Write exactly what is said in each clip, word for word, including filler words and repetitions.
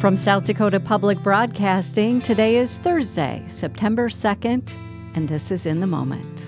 From South Dakota Public Broadcasting, today is Thursday, September second, and this is In the Moment.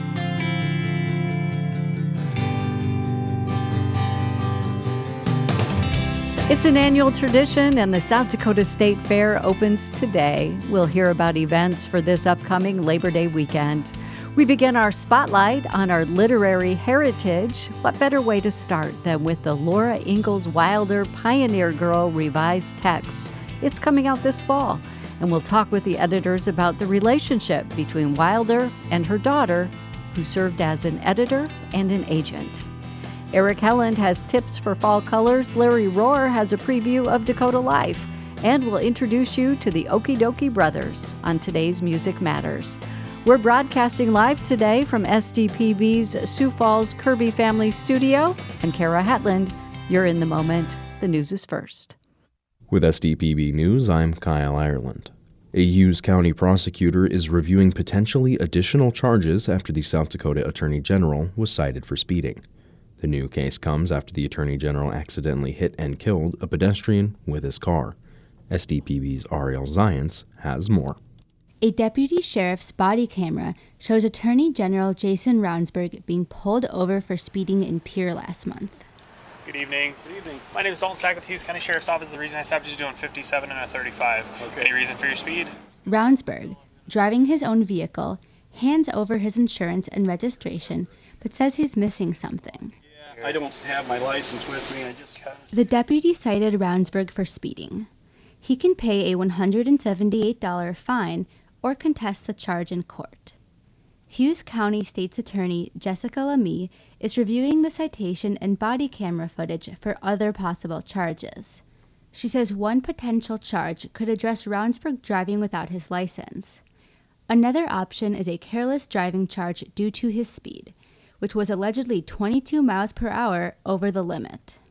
It's an annual tradition, and the South Dakota State Fair opens today. We'll hear about events for this upcoming Labor Day weekend. We begin our spotlight on our literary heritage. What better way to start than with the Laura Ingalls Wilder Pioneer Girl revised text? It's coming out this fall, and we'll talk with the editors about the relationship between Wilder and her daughter, who served as an editor and an agent. Eric Helland has tips for fall colors. Larry Rohr has a preview of Dakota Life, and we'll introduce you to the Okie Dokie Brothers on today's Music Matters. We're broadcasting live today from S D P B's Sioux Falls Kirby Family Studio. And Kara Hetland, you're in the moment. The news is first. With S D P B News, I'm Kyle Ireland. A Hughes County prosecutor is reviewing potentially additional charges after the South Dakota Attorney General was cited for speeding. The new case comes after the Attorney General accidentally hit and killed a pedestrian with his car. S D P B's Ariel Zients has more. A deputy sheriff's body camera shows Attorney General Jason Ravnsborg being pulled over for speeding in Pierre last month. Good evening. Good evening. My name is Dalton Sack with Hughes County Sheriff's Office. The reason I stopped you is doing fifty-seven and a thirty-five. Okay. Any reason for your speed? Ravnsborg, driving his own vehicle, hands over his insurance and registration, but says he's missing something. I don't have my license with me. I just. The deputy cited Ravnsborg for speeding. He can pay a one hundred seventy-eight dollars fine or contest the charge in court. Hughes County State's Attorney Jessica Lamy is reviewing the citation and body camera footage for other possible charges. She says one potential charge could address Ravnsborg driving without his license. Another option is a careless driving charge due to his speed, which was allegedly twenty-two miles per hour over the limit.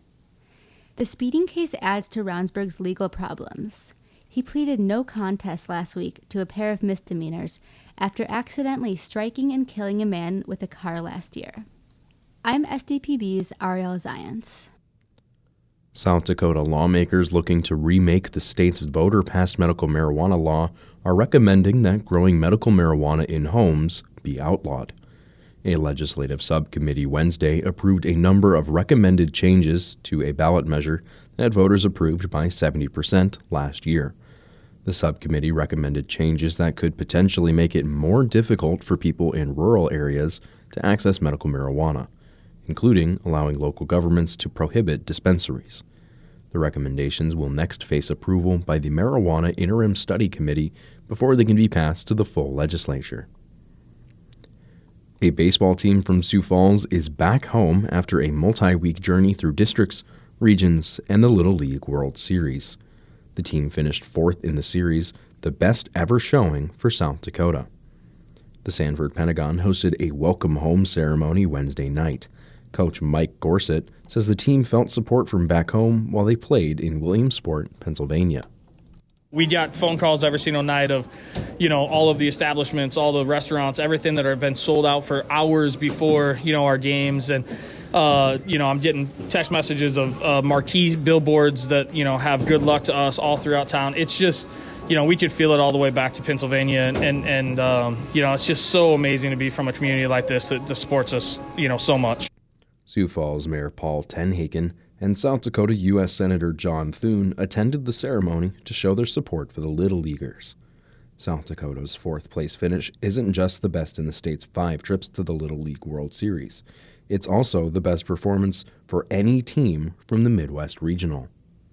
The speeding case adds to Ravnsborg's legal problems. He pleaded no contest last week to a pair of misdemeanors after accidentally striking and killing a man with a car last year. I'm S D P B's Ariel Zients. South Dakota lawmakers looking to remake the state's voter-passed medical marijuana law are recommending that growing medical marijuana in homes be outlawed. A legislative subcommittee Wednesday approved a number of recommended changes to a ballot measure that voters approved by seventy percent last year. The subcommittee recommended changes that could potentially make it more difficult for people in rural areas to access medical marijuana, including allowing local governments to prohibit dispensaries. The recommendations will next face approval by the Marijuana Interim Study Committee before they can be passed to the full legislature. A baseball team from Sioux Falls is back home after a multi-week journey through districts, regions, and the Little League World Series. The team finished fourth in the series, the best ever showing for South Dakota. The Sanford Pentagon hosted a welcome home ceremony Wednesday night. Coach Mike Gorsett says the team felt support from back home while they played in Williamsport, Pennsylvania. We got phone calls every single night of, you know, all of the establishments, all the restaurants, everything that have been sold out for hours before, you know, our games. And, uh, you know, I'm getting text messages of uh, marquee billboards that, you know, have good luck to us all throughout town. It's just, you know, we could feel it all the way back to Pennsylvania. And, and, and um, you know, it's just so amazing to be from a community like this that, that supports us, you know, so much. Sioux Falls Mayor Paul Tenhaken and South Dakota U S Senator John Thune attended the ceremony to show their support for the Little Leaguers. South Dakota's fourth-place finish isn't just the best in the state's five trips to the Little League World Series. It's also the best performance for any team from the Midwest Regional.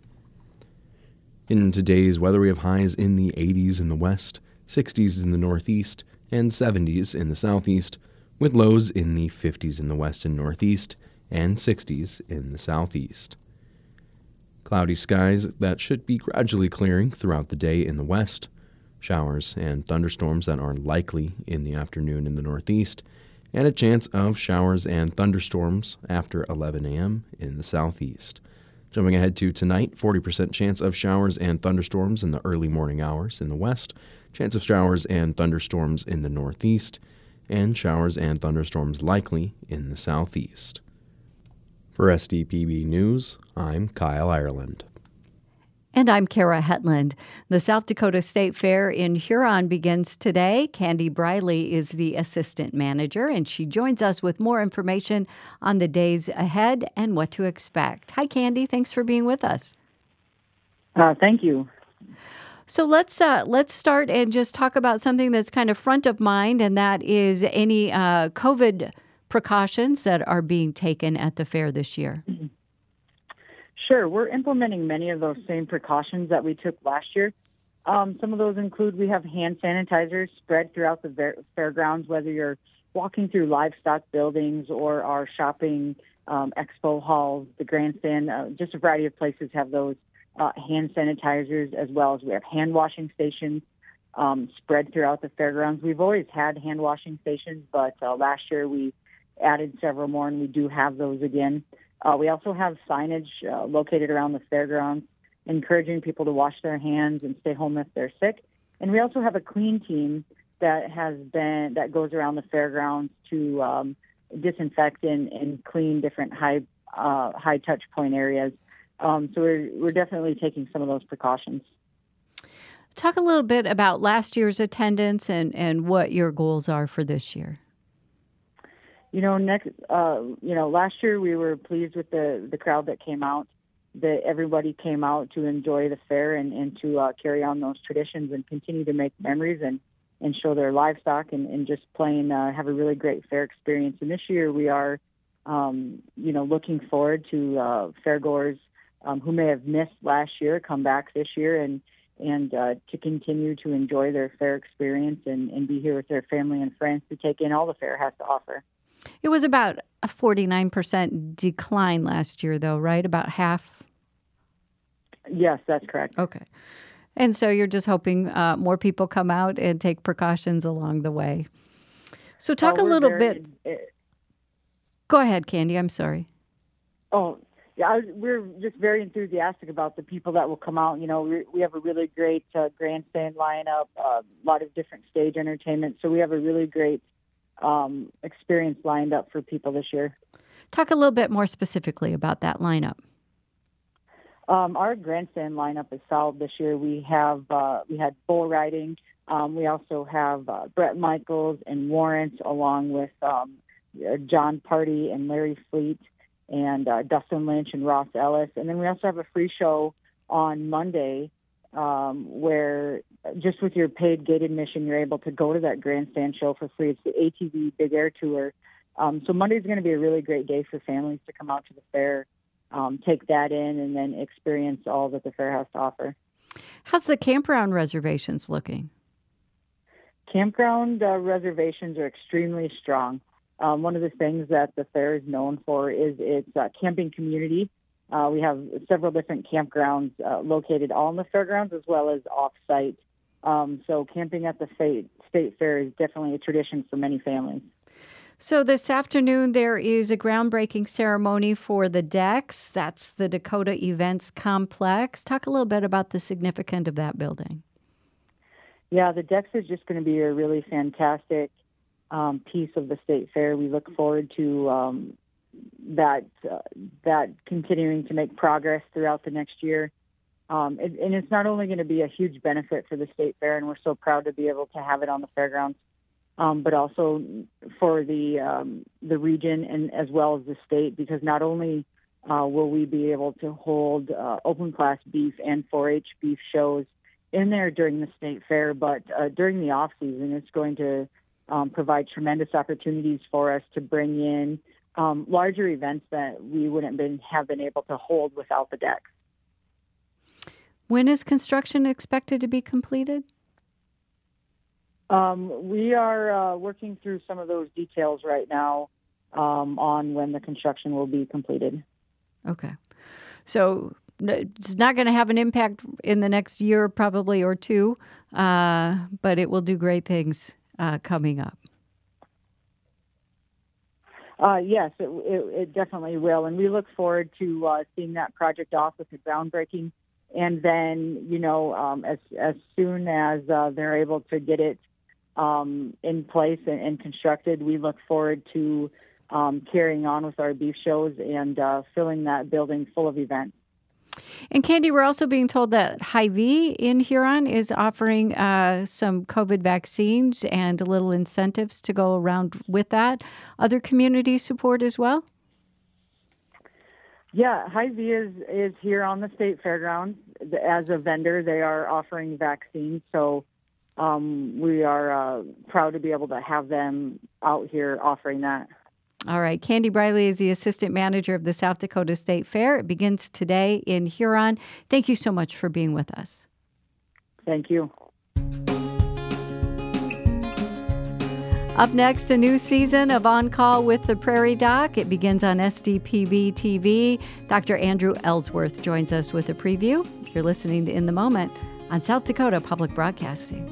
In today's weather, we have highs in the eighties in the west, sixties in the northeast, and seventies in the southeast, with lows in the fifties in the west and northeast, and sixties in the southeast. Cloudy skies that should be gradually clearing throughout the day in the west, showers and thunderstorms that are likely in the afternoon in the northeast, and a chance of showers and thunderstorms after eleven a.m. in the southeast. Jumping ahead to tonight, forty percent chance of showers and thunderstorms in the early morning hours in the west, chance of showers and thunderstorms in the northeast, and showers and thunderstorms likely in the southeast. For S D P B News, I'm Kyle Ireland. And I'm Kara Hetland. The South Dakota State Fair in Huron begins today. Candy Briley is the assistant manager, and she joins us with more information on the days ahead and what to expect. Hi, Candy. Thanks for being with us. Uh, thank you. So let's uh, let's start and just talk about something that's kind of front of mind, and that is any uh, COVID precautions that are being taken at the fair this year. Sure. We're implementing many of those same precautions that we took last year. Um, some of those include we have hand sanitizers spread throughout the ver- fairgrounds, whether you're walking through livestock buildings or are shopping um, expo halls, the grandstand, uh, just a variety of places have those uh, hand sanitizers, as well as we have hand washing stations um, spread throughout the fairgrounds. We've always had hand washing stations, but uh, last year we added several more, and we do have those again. Uh, we also have signage uh, located around the fairgrounds, encouraging people to wash their hands and stay home if they're sick. And we also have a clean team that has been that goes around the fairgrounds to um, disinfect and, and clean different high uh, high touch point areas. Um, so we're we're definitely taking some of those precautions. Talk a little bit about last year's attendance and, and what your goals are for this year. You know, next, uh, you know, last year we were pleased with the, the crowd that came out, that everybody came out to enjoy the fair and, and to uh, carry on those traditions and continue to make memories and, and show their livestock and, and just plain uh, have a really great fair experience. And this year we are, um, you know, looking forward to uh, fairgoers um, who may have missed last year come back this year and, and uh, to continue to enjoy their fair experience and, and be here with their family and friends to take in all the fair has to offer. It was about a forty-nine percent decline last year, though, right? About half? Yes, that's correct. Okay. And so you're just hoping uh, more people come out and take precautions along the way. So talk uh, a little very, bit. Uh, Go ahead, Candy. I'm sorry. Oh, yeah, I was, we're just very enthusiastic about the people that will come out. You know, we, we have a really great uh, grandstand lineup, uh, a lot of different stage entertainment. So we have a really great um, experience lined up for people this year. Talk a little bit more specifically about that lineup. Um, our grandstand lineup is solid this year. We have uh, we had bull riding. Um, we also have uh, Brett Michaels and Warrant, along with um, John Party and Larry Fleet and uh, Dustin Lynch and Ross Ellis. And then we also have a free show on Monday um, where just with your paid gate admission, you're able to go to that grandstand show for free. It's the A T V Big Air Tour. Um, so Monday's going to be a really great day for families to come out to the fair, um, take that in, and then experience all that the fair has to offer. How's the campground reservations looking? Campground uh, reservations are extremely strong. Um, one of the things that the fair is known for is its uh, camping community. Uh, we have several different campgrounds uh, located on the fairgrounds as well as off-site. Um, so camping at the state, state fair is definitely a tradition for many families. So this afternoon there is a groundbreaking ceremony for the decks. That's the Dakota Events Complex. Talk a little bit about the significance of that building. Yeah, the decks is just going to be a really fantastic um, piece of the state fair. We look forward to um, that uh, that continuing to make progress throughout the next year. Um, it, and it's not only going to be a huge benefit for the state fair, and we're so proud to be able to have it on the fairgrounds, um, but also for the um, the region and as well as the state, because not only uh, will we be able to hold uh, open class beef and four H beef shows in there during the state fair, but uh, during the off season, it's going to um, provide tremendous opportunities for us to bring in um, larger events that we wouldn't been, have been able to hold without the decks. When is construction expected to be completed? Um, we are uh, working through some of those details right now um, on when the construction will be completed. Okay. So it's not going to have an impact in the next year probably or two, uh, but it will do great things uh, coming up. Uh, yes, it, it, it definitely will. And we look forward to uh, seeing that project off with the groundbreaking. And then, you know, um, as as soon as uh, they're able to get it um, in place and, and constructed, we look forward to um, carrying on with our beef shows and uh, filling that building full of events. And Candy, we're also being told that Hy-Vee in Huron is offering uh, some COVID vaccines and little incentives to go around with that. Other community support as well? Yeah, Hy-Vee is, is here on the state fairgrounds. As a vendor, they are offering vaccines, so um, we are uh, proud to be able to have them out here offering that. All right. Candy Briley is the assistant manager of the South Dakota State Fair. It begins today in Huron. Thank you so much for being with us. Thank you. Up next, a new season of On Call with the Prairie Doc. It begins on S D P B T V. Doctor Andrew Ellsworth joins us with a preview. You're listening to In the Moment on South Dakota Public Broadcasting.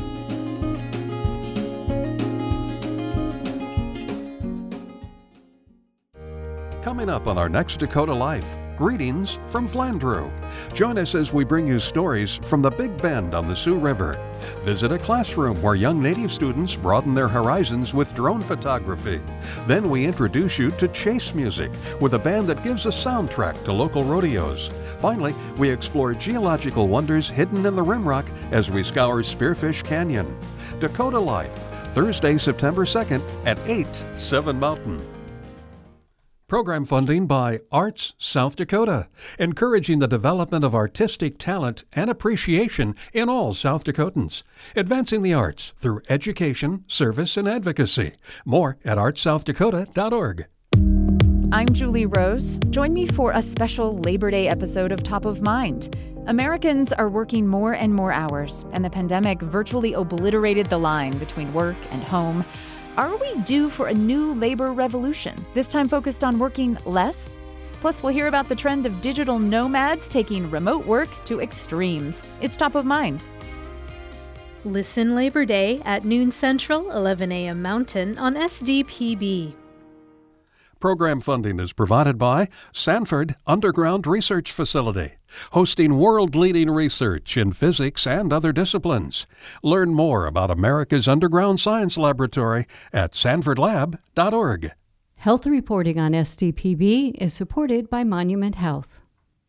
Coming up on our next Dakota Life, greetings from Flandreau. Join us as we bring you stories from the Big Bend on the Sioux River. Visit a classroom where young Native students broaden their horizons with drone photography. Then we introduce you to Chase Music with a band that gives a soundtrack to local rodeos. Finally, we explore geological wonders hidden in the Rimrock as we scour Spearfish Canyon. Dakota Life, Thursday, September second at eight, seven Mountain. Program funding by Arts South Dakota, encouraging the development of artistic talent and appreciation in all South Dakotans. Advancing the arts through education, service, and advocacy. More at arts south dakota dot org. I'm Julie Rose. Join me for a special Labor Day episode of Top of Mind. Americans are working more and more hours, and the pandemic virtually obliterated the line between work and home. Are we due for a new labor revolution, this time focused on working less? Plus, we'll hear about the trend of digital nomads taking remote work to extremes. It's Top of Mind. Listen Labor Day at noon Central, eleven a.m. Mountain on S D P B. Program funding is provided by Sanford Underground Research Facility, hosting world-leading research in physics and other disciplines. Learn more about America's Underground Science Laboratory at sanford lab dot org. Health reporting on S D P B is supported by Monument Health.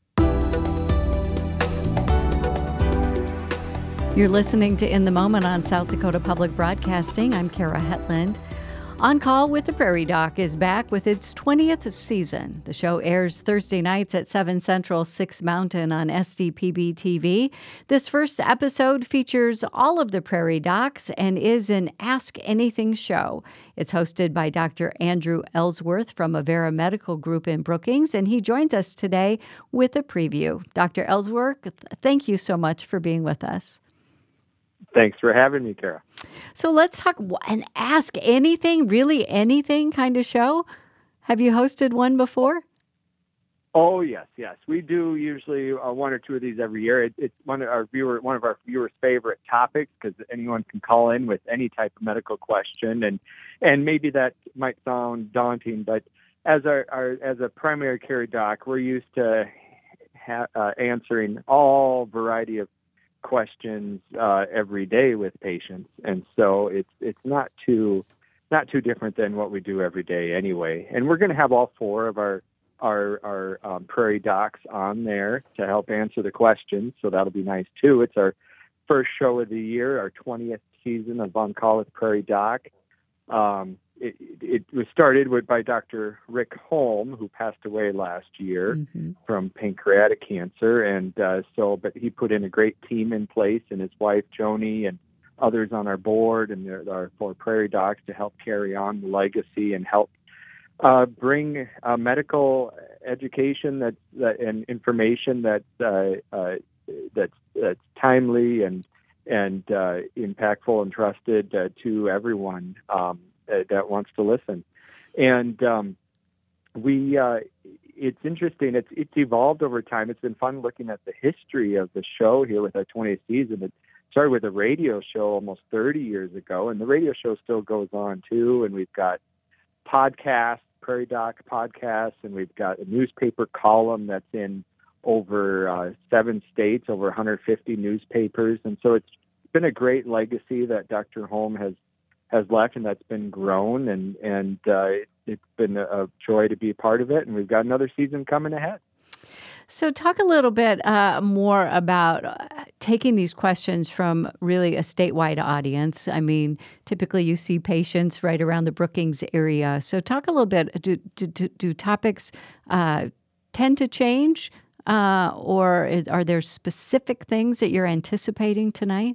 You're listening to In the Moment on South Dakota Public Broadcasting. I'm Kara Hetland. On Call with the Prairie Doc is back with its twentieth season. The show airs Thursday nights at seven Central, six Mountain on S D P B T V. This first episode features all of the Prairie Docs and is an Ask Anything show. It's hosted by Doctor Andrew Ellsworth from Avera Medical Group in Brookings, and he joins us today with a preview. Doctor Ellsworth, thank you so much for being with us. Thanks for having me, Kara. So let's talk an Ask Anything, really anything kind of show. Have you hosted one before? Oh yes, yes. We do usually uh, one or two of these every year. It, it's one of our viewer, one of our viewers' favorite topics because anyone can call in with any type of medical question, and and maybe that might sound daunting, but as our, our as a primary care doc, we're used to ha- uh, answering all variety of questions uh, every day with patients, and so it's it's not too not too different than what we do every day anyway. And we're going to have all four of our our our um, Prairie Docs on there to help answer the questions, so that'll be nice too. It's our first show of the year, our twentieth season of On Call with Prairie Doc. Um, it, it was started with by Doctor Rick Holm, who passed away last year mm-hmm. from pancreatic cancer, and uh, so, but he put in a great team in place, and his wife Joni and others on our board, and there are four Prairie Docs to help carry on the legacy and help uh, bring uh, medical education that, that and information that uh, uh, that's, that's timely and and uh, impactful and trusted uh, to everyone um, that wants to listen. And um, we, uh, it's interesting. It's it's evolved over time. It's been fun looking at the history of the show here with our twentieth season. It started with a radio show almost thirty years ago, and the radio show still goes on too. And we've got podcasts, Prairie Doc podcasts, and we've got a newspaper column that's in over uh, seven states, over one hundred fifty newspapers. And so it's been a great legacy that Doctor Holm has has left, and that's been grown, and and uh, it, it's been a, a joy to be a part of it, and we've got another season coming ahead. So talk a little bit uh, more about uh, taking these questions from really a statewide audience. I mean, typically you see patients right around the Brookings area. So talk a little bit, do, do, do topics uh, tend to change uh, or is, are there specific things that you're anticipating tonight?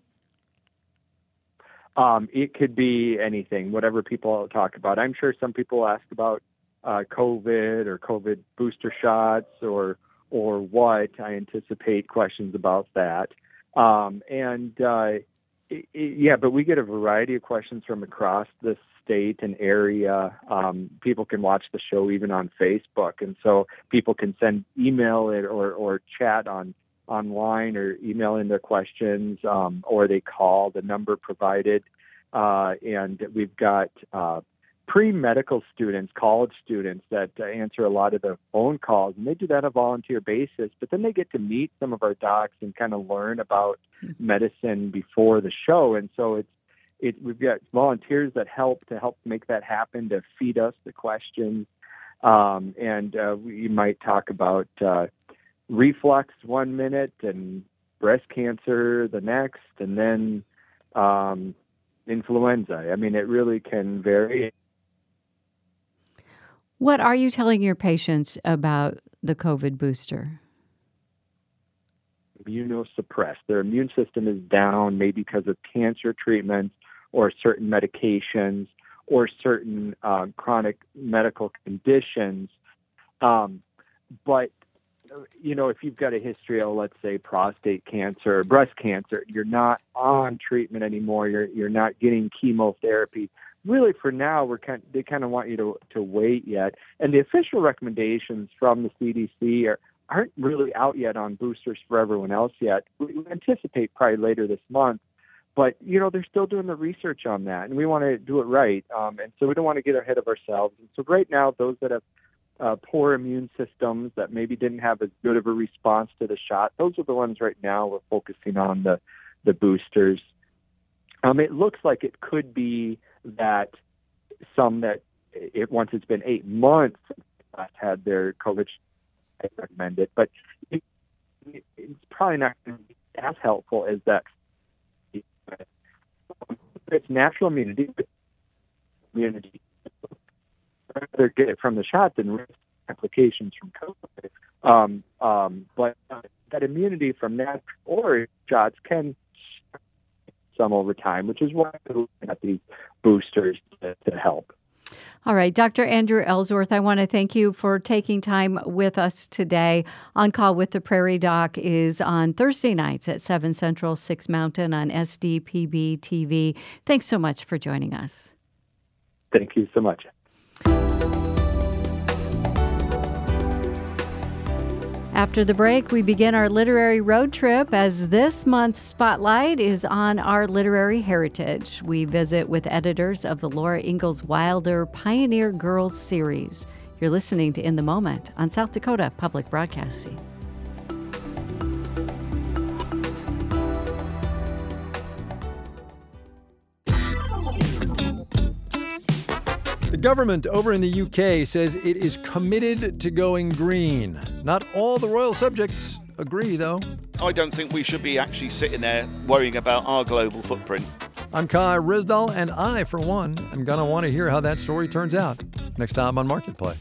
Um, it could be anything, whatever people talk about. I'm sure some people ask about uh, COVID or COVID booster shots or or what. I anticipate questions about that. Um, and uh, it, it, yeah, but we get a variety of questions from across the state and area. Um, people can watch the show even on Facebook. And so people can send email it or, or chat on online or email in their questions, um, or they call the number provided. Uh, and we've got uh, pre-medical students, college students that uh, answer a lot of the phone calls, and they do that on a volunteer basis, but then they get to meet some of our docs and kind of learn about medicine before the show. And so it's, it, we've got volunteers that help to help make that happen, to feed us the questions. Um, and uh, we might talk about uh, reflux one minute and breast cancer the next, and then um, influenza. I mean, it really can vary. What are you telling your patients about the COVID booster? Immunosuppressed. Their immune system is down, maybe because of cancer treatments or certain medications or certain uh, chronic medical conditions. Um, but, you know, if you've got a history of, let's say, prostate cancer or breast cancer, you're not on treatment anymore, you're, you're not getting chemotherapy. Really, for now, we're kind of, they kind of want you to, to wait yet. And the official recommendations from the C D C are, aren't really out yet on boosters for everyone else yet. We anticipate probably later this month. But, you know, they're still doing the research on that, and we want to do it right. Um, and so we don't want to get ahead of ourselves. And so right now, those that have uh, poor immune systems that maybe didn't have as good of a response to the shot, those are the ones right now we're focusing on, the, the boosters. Um, it looks like it could be that some that it once it's been eight months last had their COVID, I recommend it, but it, it's probably not going to be as helpful as that. It's natural immunity, but immunity rather get it from the shot than risk applications from COVID. Um, um, but uh, that immunity from natural or shots can some over time, which is why we're looking at these boosters to, to help. All right, Doctor Andrew Ellsworth, I want to thank you for taking time with us today. On Call with the Prairie Doc is on Thursday nights at seven Central, six Mountain on S D P B T V. Thanks so much for joining us. Thank you so much. After the break, we begin our literary road trip as this month's spotlight is on our literary heritage. We visit with editors of the Laura Ingalls Wilder Pioneer Girls series. You're listening to In the Moment on South Dakota Public Broadcasting. The government over in the U K says it is committed to going green. Not all the royal subjects agree, though. I don't think we should be actually sitting there worrying about our global footprint. I'm Kai Risdal, and I, for one, am going to want to hear how that story turns out next time on Marketplace.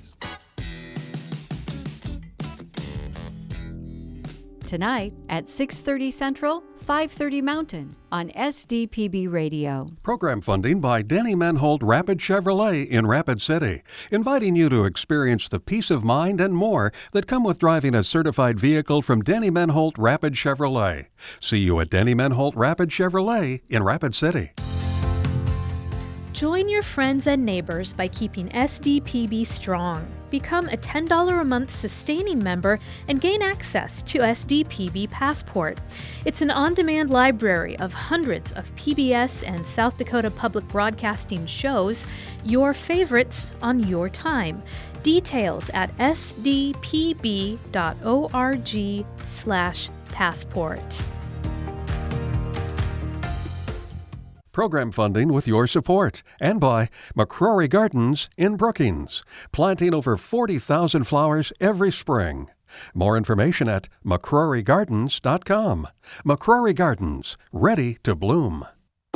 Tonight at six thirty Central, five thirty Mountain on S D P B Radio. Program funding by Denny Menholt Rapid Chevrolet in Rapid City, inviting you to experience the peace of mind and more that come with driving a certified vehicle from Denny Menholt Rapid Chevrolet. See you at Denny Menholt Rapid Chevrolet in Rapid City. Join your friends and neighbors by keeping S D P B strong. Become a ten dollars a month sustaining member and gain access to S D P B Passport. It's an on-demand library of hundreds of P B S and South Dakota Public Broadcasting shows, your favorites on your time. Details at sdpb.org slash passport. Program funding with your support, and by McCrory Gardens in Brookings, planting over forty thousand flowers every spring. More information at mccrory gardens dot com. McCrory Gardens, ready to bloom.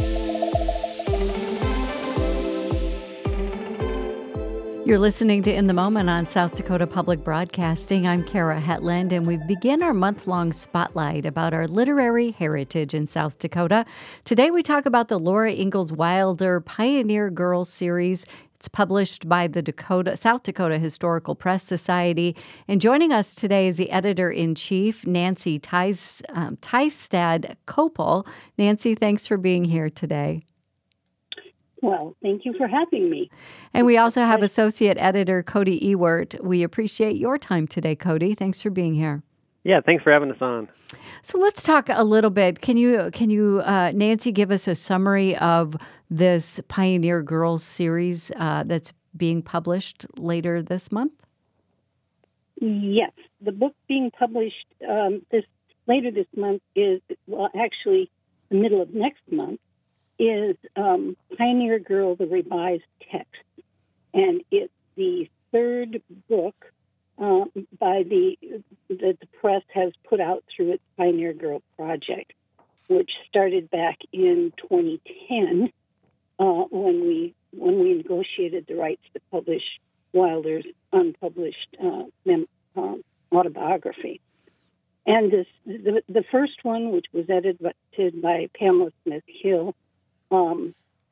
You're listening to In the Moment on South Dakota Public Broadcasting. I'm Kara Hetland, and we begin our month-long spotlight about our literary heritage in South Dakota. Today we talk about the Laura Ingalls Wilder Pioneer Girls series. It's published by the Dakota South Dakota Historical Press Society. And joining us today is the editor-in-chief, Nancy Ties, um, Tystad Kopel. Nancy, thanks for being here today. Well, thank you for having me. And we also have Associate Editor Cody Ewert. We appreciate your time today, Cody. Thanks for being here. Yeah, thanks for having us on. So let's talk a little bit. Can you, can you, uh, Nancy, give us a summary of this Pioneer Girls series uh, that's being published later this month? Yes, the book being published um, this later this month is, well, actually the middle of next month, is um, Pioneer Girl, the Revised Text. And it's the third book uh, by the that the press has put out through its Pioneer Girl project, which started back in twenty ten uh, when we when we negotiated the rights to publish Wilder's unpublished uh, mem- uh, autobiography. And this the, the first one, which was edited by Pamela Smith Hill, Um,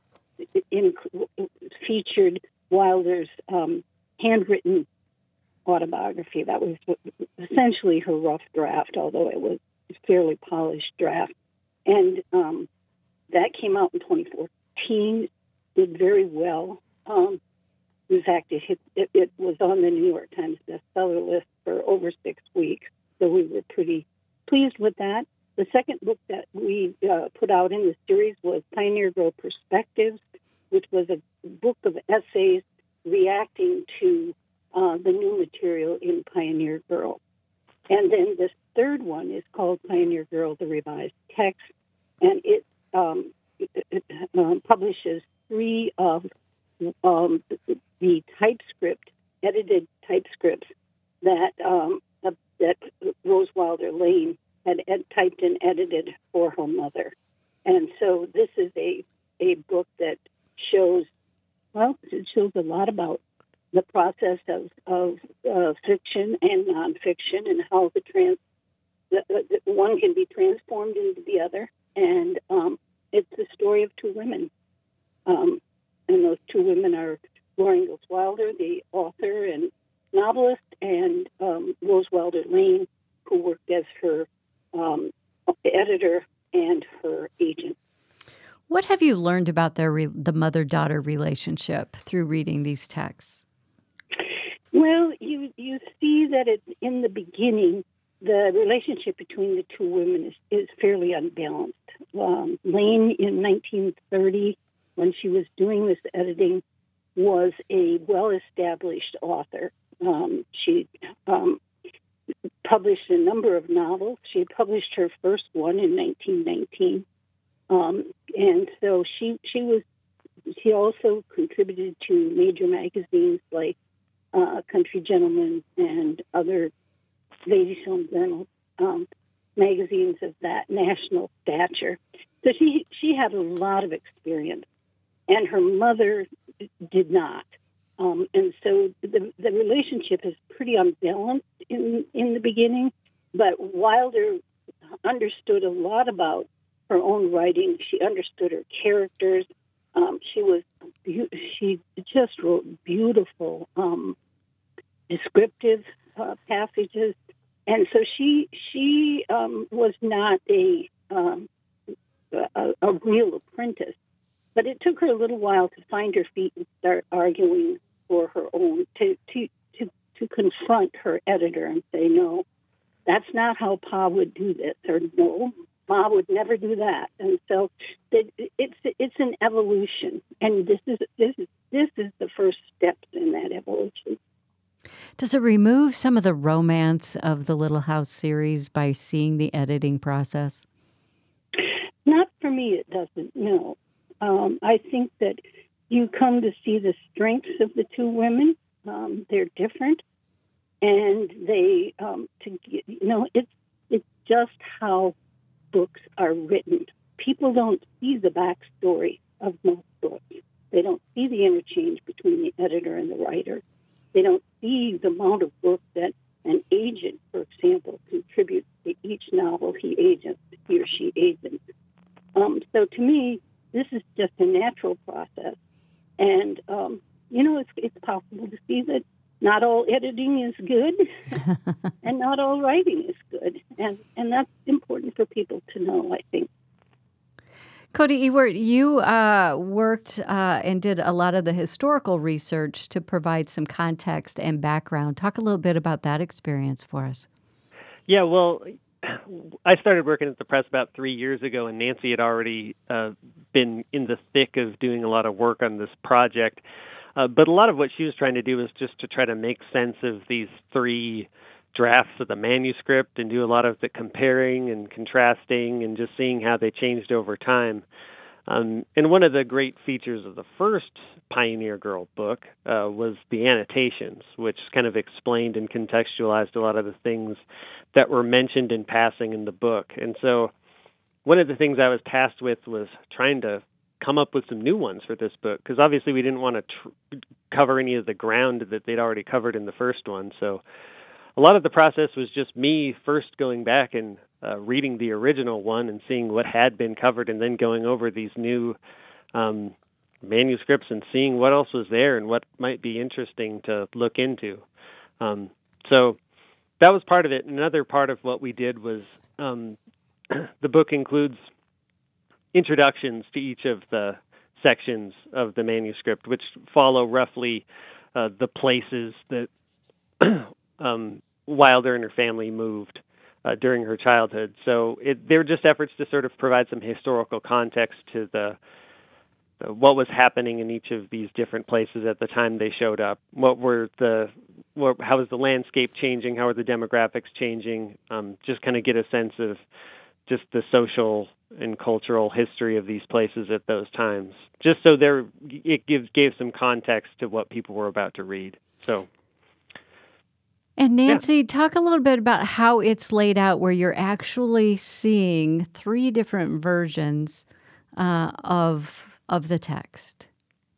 in, featured Wilder's um, handwritten autobiography. That was essentially her rough draft, although it was a fairly polished draft. And um, that came out in twenty fourteen, did very well. Um, in fact, it, hit, it, it was on the New York Times bestseller list for over six weeks, so we were pretty pleased with that. The second book that we uh, put out in the series was Pioneer Girl Perspectives, which was a book of essays reacting to uh, the new material in Pioneer Girl. And then this third one is called Pioneer Girl, the Revised Text, and it, um, it, it um, publishes three of um, the typescript, edited typescripts that, um, that Rose Wilder Lane had ed- typed and edited for her mother. And so this is a, a book that shows, well, it shows a lot about the process of, of uh, fiction and nonfiction and how the, trans, the, the one can be transformed into the other. And um, it's the story of two women. Um, and those two women are Laura Ingalls Wilder, the author and novelist, and um, Rose Wilder Lane, who worked as her Um, editor and her agent. What have you learned about their re- the mother-daughter relationship through reading these texts? Well, you you see that it, in the beginning, the relationship between the two women is, is fairly unbalanced. Um, Lane, in nineteen thirty, when she was doing this editing, was a well-established author. Um, she um, published a number of novels. She had published her first one in nineteen nineteen. Um, and so she she was she also contributed to major magazines like uh, Country Gentleman and other ladies' home journals, um, magazines of that national stature. So she she had a lot of experience, and her mother did not. Um, and so the, the relationship is pretty unbalanced in, in the beginning, but Wilder understood a lot about her own writing. She understood her characters. Um, she was she just wrote beautiful, um, descriptive uh, passages, and so she she um, was not a, um, a a real apprentice. But it took her a little while to find her feet and start arguing for her own, to, to, to, to confront her editor and say, no, that's not how Pa would do this, or no, Ma would never do that. And so it, it's it's an evolution, and this is this is this is the first steps in that evolution. Does it remove some of the romance of the Little House series by seeing the editing process? Not for me, it doesn't, no. Um, I think that you come to see the strengths of the two women. Um, they're different. and they um, to you know it's it's just how books are written. People don't see the backstory of most books. They don't see the interchange between the editor and the writer. They don't see the amount of work that an agent, for example, contributes to each novel he agents, he or she agents. Um, so to me, this is just a natural process. And, um, you know, it's, it's possible to see that not all editing is good and not all writing is good. And, and that's important for people to know, I think. Cody Ewert, you uh, worked uh, and did a lot of the historical research to provide some context and background. Talk a little bit about that experience for us. Yeah, well, I started working at the press about three years ago, and Nancy had already uh, been in the thick of doing a lot of work on this project. Uh, but a lot of what she was trying to do was just to try to make sense of these three drafts of the manuscript and do a lot of the comparing and contrasting and just seeing how they changed over time. Um, and one of the great features of the first Pioneer Girl book uh, was the annotations, which kind of explained and contextualized a lot of the things that were mentioned in passing in the book. And so one of the things I was tasked with was trying to come up with some new ones for this book, because obviously we didn't want to tr- cover any of the ground that they'd already covered in the first one. So a lot of the process was just me first going back and uh, reading the original one and seeing what had been covered, and then going over these new um, manuscripts and seeing what else was there and what might be interesting to look into. Um, so that was part of it. Another part of what we did was um, the book includes introductions to each of the sections of the manuscript, which follow roughly uh, the places that um, Wilder and her family moved uh, during her childhood. So it, they were just efforts to sort of provide some historical context to the, the what was happening in each of these different places at the time they showed up. What were the what, how was the landscape changing? How are the demographics changing? Um, just kind of get a sense of just the social and cultural history of these places at those times, just so there it gives gave some context to what people were about to read. So. And Nancy, Yeah. talk a little bit about how it's laid out, where you're actually seeing three different versions uh, of of the text.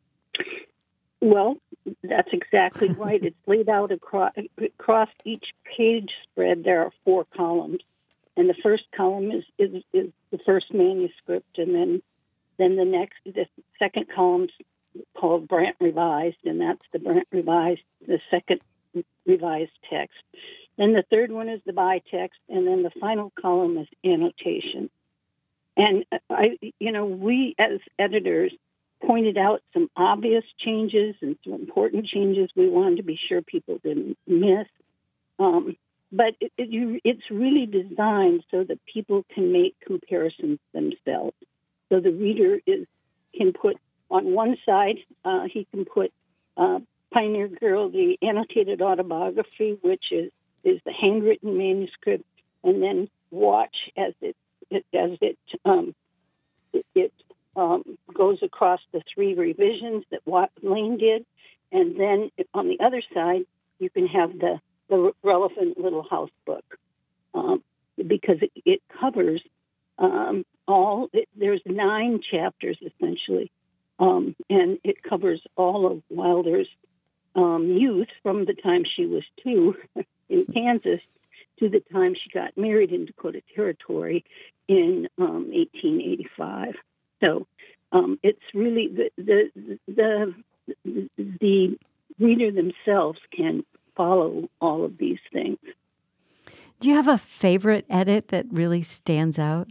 Well, that's exactly right. It's laid out across, across each page spread. There are four columns, and the first column is, is, is the first manuscript, and then then the next, the second column's called Brant Revised, and that's the Brant Revised, the second revised text. Then the third one is the by text, and then the final column is annotation. And I, you know, we as editors pointed out some obvious changes and some important changes we wanted to be sure people didn't miss. Um, but it, it, you, it's really designed so that people can make comparisons themselves. So the reader is can put on one side, uh, he can put uh, Pioneer Girl, the annotated autobiography, which is, is the handwritten manuscript, and then watch as it, it as it um, it, it um, goes across the three revisions that Watt Lane did, and then on the other side you can have the, the relevant Little House book, um, because it, it covers um, all. It, there's nine chapters essentially, um, and it covers all of Wilder's Um, youth from the time she was two in Kansas to the time she got married in Dakota Territory in um, eighteen eighty-five. So um, it's really the, the the the reader themselves can follow all of these things. Do you have a favorite edit that really stands out?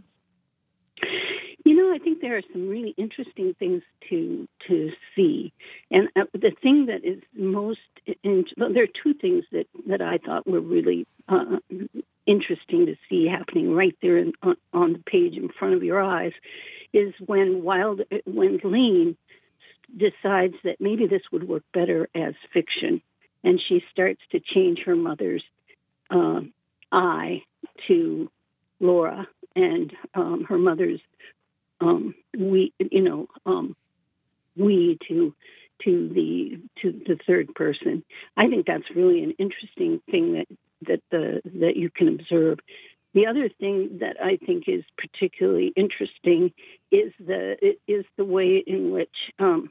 You know, I think there are some really interesting things to to see, and uh, the thing that is most in, well, there are two things that, that I thought were really uh, interesting to see happening right there in, on, on the page in front of your eyes, is when Wild when Lane decides that maybe this would work better as fiction, and she starts to change her mother's uh, I to Laura, and um, her mother's Um, we, you know, um, we to to the to the third person. I think that's really an interesting thing that that the that you can observe. The other thing that I think is particularly interesting is the is the way in which um,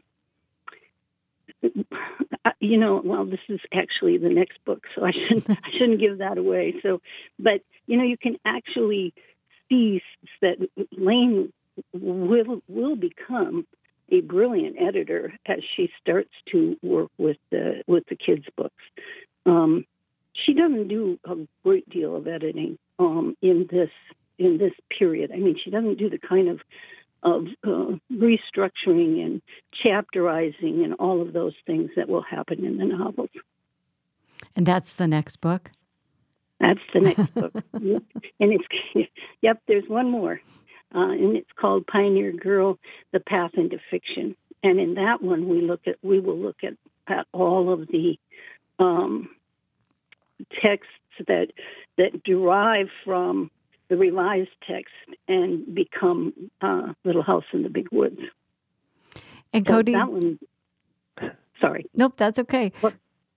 you know. Well, this is actually the next book, so I shouldn't I shouldn't give that away. So, but you know, you can actually see that Lane will will become a brilliant editor as she starts to work with the with the kids' books. Um, she doesn't do a great deal of editing um, in this in this period. I mean, she doesn't do the kind of of uh, restructuring and chapterizing and all of those things that will happen in the novels. And that's the next book? That's the next book. And it's, yep, there's one more. Uh, and it's called Pioneer Girl, The Path into Fiction. And in that one, we look at, we will look at, at all of the um, texts that that derive from the revised text and become uh, Little House in the Big Woods. And so Cody, that one, sorry. Nope, that's okay. What?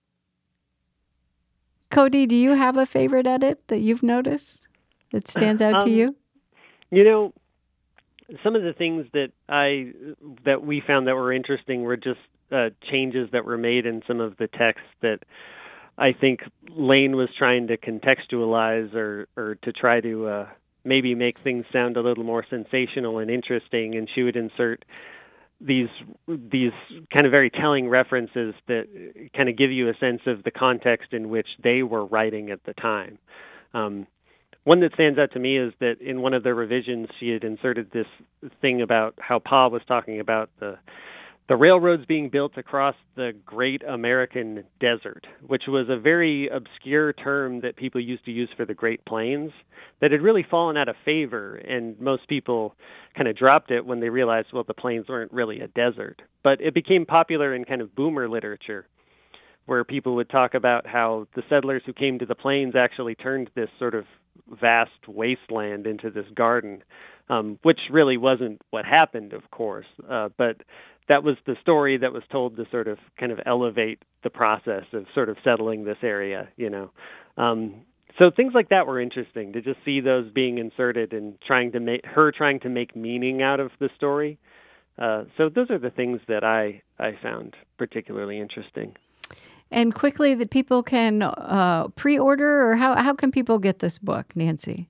Cody, do you have a favorite edit that you've noticed that stands out um, to you? You know, some of the things that I that we found that were interesting were just uh, changes that were made in some of the text that I think Lane was trying to contextualize or, or to try to uh, maybe make things sound a little more sensational and interesting, and she would insert these these kind of very telling references that kind of give you a sense of the context in which they were writing at the time. Um, one that stands out to me is that in one of the revisions, she had inserted this thing about how Pa was talking about the the railroads being built across the Great American Desert, which was a very obscure term that people used to use for the Great Plains that had really fallen out of favor, and most people kind of dropped it when they realized, well, the plains weren't really a desert. But it became popular in kind of boomer literature, where people would talk about how the settlers who came to the plains actually turned this sort of vast wasteland into this garden, um, which really wasn't what happened, of course, uh, but that was the story that was told to sort of kind of elevate the process of sort of settling this area, you know. Um, so things like that were interesting to just see those being inserted and trying to make her trying to make meaning out of the story. Uh, so those are the things that I, I found particularly interesting. And quickly, that people can uh, pre-order, or how how can people get this book, Nancy?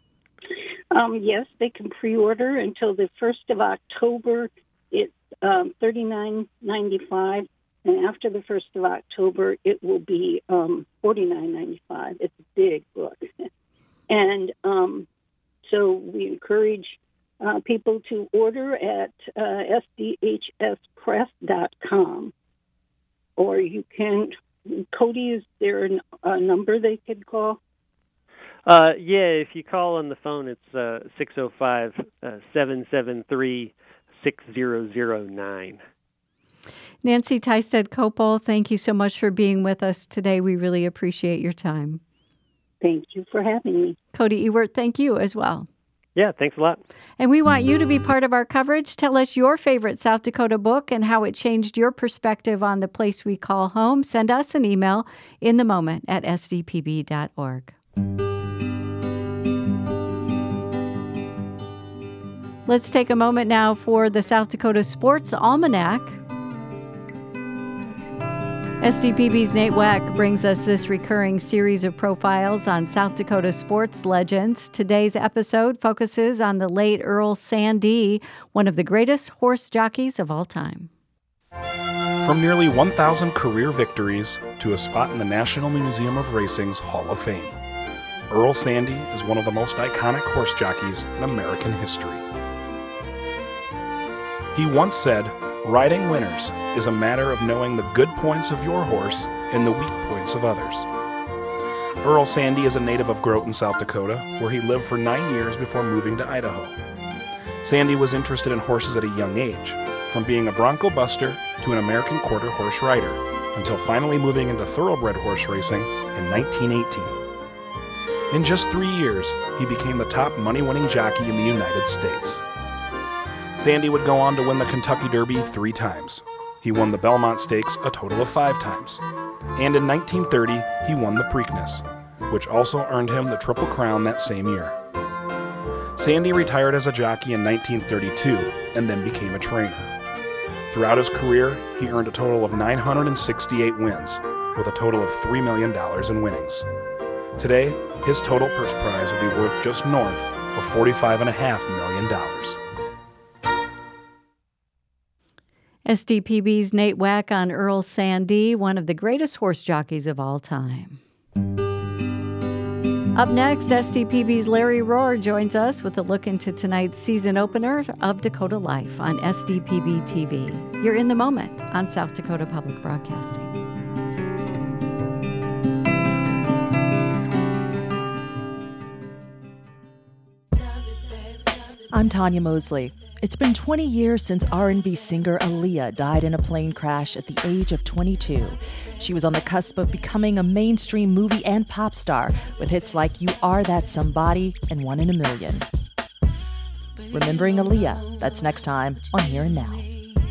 Um, yes, they can pre-order until the first of October. It's um, thirty-nine ninety-five, and after the first of October, it will be um, forty-nine ninety-five. It's a big book, and um, so we encourage uh, people to order at uh, S D H S press dot com, or you can. Cody, is there an, a number they could call? Uh, yeah, if you call on the phone, it's uh, six oh five, seven seven three, six zero zero nine. Nancy Tysted-Copel, thank you so much for being with us today. We really appreciate your time. Thank you for having me. Cody Ewert, thank you as well. Yeah, thanks a lot. And we want you to be part of our coverage. Tell us your favorite South Dakota book and how it changed your perspective on the place we call home. Send us an email in the moment at s d p b dot org. Let's take a moment now for the South Dakota Sports Almanac. S D P B's Nate Weck brings us this recurring series of profiles on South Dakota sports legends. Today's episode focuses on the late Earl Sandy, one of the greatest horse jockeys of all time. From nearly one thousand career victories to a spot in the National Museum of Racing's Hall of Fame, Earl Sandy is one of the most iconic horse jockeys in American history. He once said, "Riding winners is a matter of knowing the good points of your horse and the weak points of others." Earl Sandy is a native of Groton, South Dakota, where he lived for nine years before moving to Idaho. Sandy was interested in horses at a young age, from being a bronco buster to an American quarter horse rider, until finally moving into thoroughbred horse racing in nineteen eighteen. In just three years, he became the top money-winning jockey in the United States. Sandy would go on to win the Kentucky Derby three times, He won the Belmont Stakes a total of five times. And in nineteen thirty, he won the Preakness, which also earned him the Triple Crown that same year. Sandy retired as a jockey in nineteen thirty-two and then became a trainer. Throughout his career, he earned a total of nine hundred sixty-eight wins, with a total of three million dollars in winnings. Today, his total purse prize will be worth just north of forty-five point five million dollars. S D P B's Nate Wack on Earl Sandy, one of the greatest horse jockeys of all time. Up next, S D P B's Larry Rohr joins us with a look into tonight's season opener of Dakota Life on S D P B T V. You're in the moment on South Dakota Public Broadcasting. I'm Tanya Mosley. It's been twenty years since R and B singer Aaliyah died in a plane crash at the age of twenty-two. She was on the cusp of becoming a mainstream movie and pop star with hits like You Are That Somebody and One in a Million. Remembering Aaliyah, that's next time on Here and Now.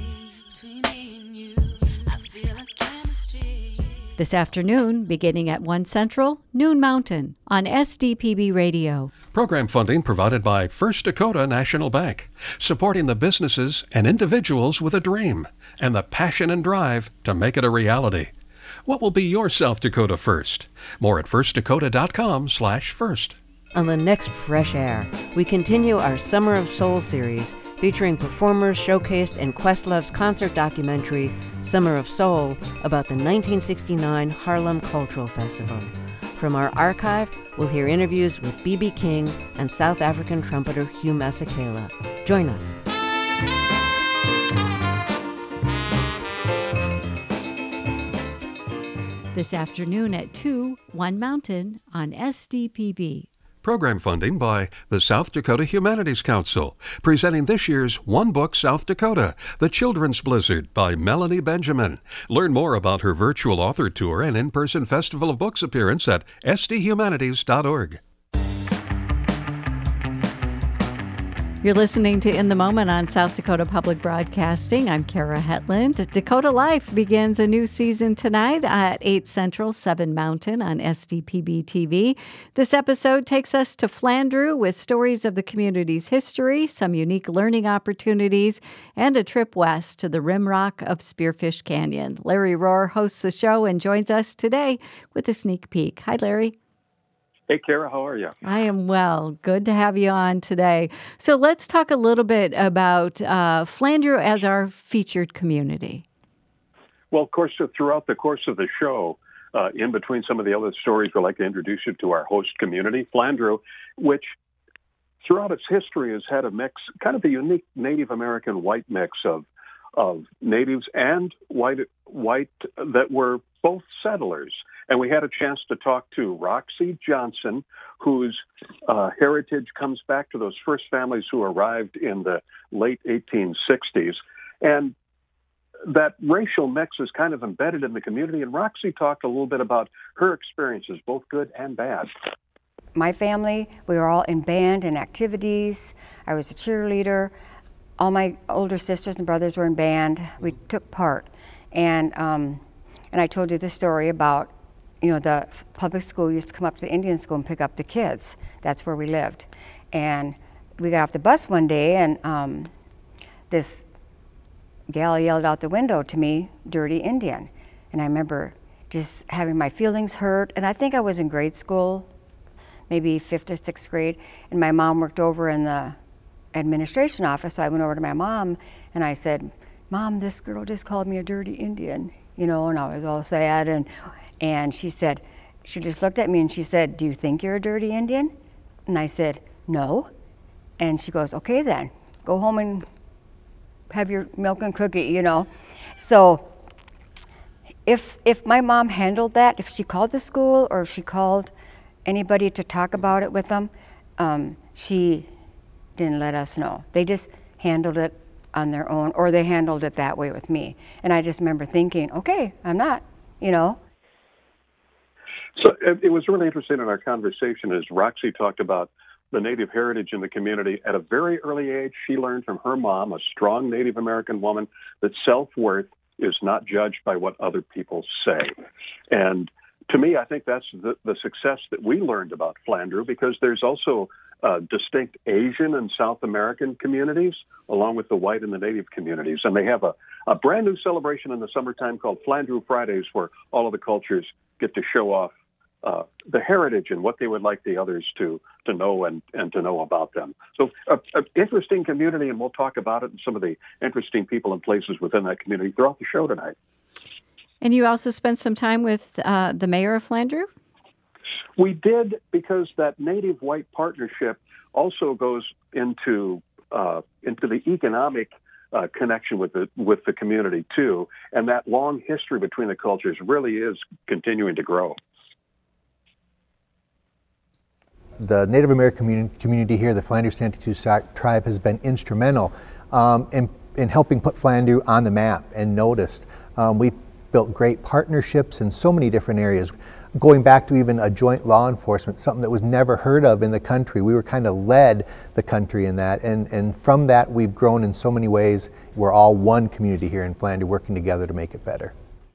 This afternoon, beginning at one Central, Noon Mountain on S D P B Radio. Program funding provided by First Dakota National Bank, supporting the businesses and individuals with a dream and the passion and drive to make it a reality. What will be your South Dakota first? More at first dakota dot com slash first. On the next Fresh Air, we continue our Summer of Soul series featuring performers showcased in Questlove's concert documentary, Summer of Soul, about the nineteen sixty-nine Harlem Cultural Festival. From our archive, we'll hear interviews with B B King and South African trumpeter Hugh Masekela. Join us. This afternoon at two, One Mountain on S D P B. Program funding by the South Dakota Humanities Council, presenting this year's One Book South Dakota, The Children's Blizzard by Melanie Benjamin. Learn more about her virtual author tour and in-person Festival of Books appearance at s d humanities dot org. You're listening to In the Moment on South Dakota Public Broadcasting. I'm Kara Hetland. Dakota Life begins a new season tonight at eight Central, seven Mountain on S D P B T V. This episode takes us to Flandreau with stories of the community's history, some unique learning opportunities, and a trip west to the rimrock of Spearfish Canyon. Larry Rohr hosts the show and joins us today with a sneak peek. Hi, Larry. Hey, Kara, how are you? I am well. Good to have you on today. So let's talk a little bit about uh, Flandreau as our featured community. Well, of course, throughout the course of the show, uh, in between some of the other stories, we'd like to introduce you to our host community, Flandreau, which throughout its history has had a mix, kind of a unique Native American white mix of of natives and white white that were both settlers. And we had a chance to talk to Roxy Johnson, whose uh, heritage comes back to those first families who arrived in the late eighteen sixties. And that racial mix is kind of embedded in the community. And Roxy talked a little bit about her experiences, both good and bad. My family, we were all in band and activities. I was a cheerleader. All my older sisters and brothers were in band. We took part. And um, and I told you the story about, you know, the public school used to come up to the Indian school and pick up the kids. That's where we lived. And we got off the bus one day, and um, this gal yelled out the window to me, "Dirty Indian." And I remember just having my feelings hurt. And I think I was in grade school, maybe fifth or sixth grade. And my mom worked over in the administration office, so I went over to my mom and I said, "Mom, this girl just called me a dirty Indian," you know, and I was all sad. And and she said, she just looked at me and she said, "Do you think you're a dirty Indian?" And I said, "No." And she goes, "Okay then, go home and have your milk and cookie," you know. So if if my mom handled that, if she called the school or if she called anybody to talk about it with them, um, she didn't let us know. They just handled it on their own, or they handled it that way with me. And I just remember thinking, okay, I'm not, you know. So it was really interesting in our conversation as Roxy talked about the Native heritage in the community. At a very early age, she learned from her mom, a strong Native American woman, that self-worth is not judged by what other people say. And to me, I think that's the, the success that we learned about Flandreau, because there's also uh, distinct Asian and South American communities, along with the white and the native communities. And they have a, a brand new celebration in the summertime called Flandreau Fridays, where all of the cultures get to show off uh, the heritage and what they would like the others to to know and, and to know about them. So an interesting community, and we'll talk about it and some of the interesting people and places within that community throughout the show tonight. And you also spent some time with uh, the mayor of Flandreau? We did, because that native white partnership also goes into uh, into the economic uh, connection with the with the community too, and that long history between the cultures really is continuing to grow. The Native American community here, the Flandreau-Santee Sioux tribe, has been instrumental um, in, in helping put Flandreau on the map and noticed. Um, we've built great partnerships in so many different areas, going back to even a joint law enforcement, something that was never heard of in the country. We were kind of led the country in that, and, and from that we've grown in so many ways. We're all one community here in Flandreau, working together to make it better.